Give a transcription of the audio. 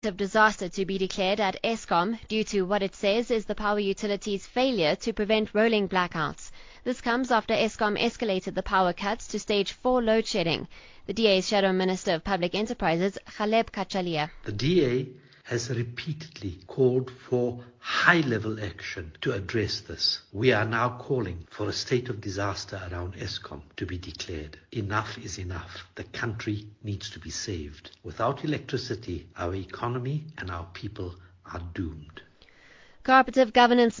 Of disaster to be declared at Eskom due to what it says is the power utility's failure to prevent rolling blackouts. This comes after Eskom escalated the power cuts to stage 4 load shedding. The DA's Shadow Minister of Public Enterprises, Caleb Kachalia. The DA has repeatedly called for high-level action to address this. We are now calling for a state of disaster around Eskom to be declared. Enough is enough. The country needs to be saved. Without electricity, our economy and our people are doomed. Cooperative governance